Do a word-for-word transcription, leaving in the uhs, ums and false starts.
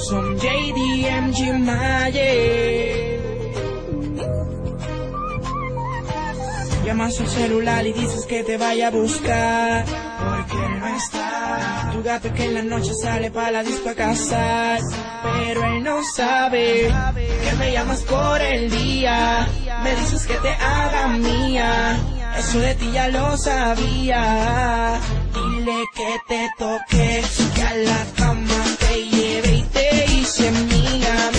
Son J D M G Maye. Llamas al celular y dices que te vaya a buscar, porque él no está. Tu gato que en la noche sale para la disco a cazar, pero él no sabe que me llamas por el día. Me dices que te haga mía, eso de ti ya lo sabía. Dile que te toque, que a la cama te lleve y te hice mía.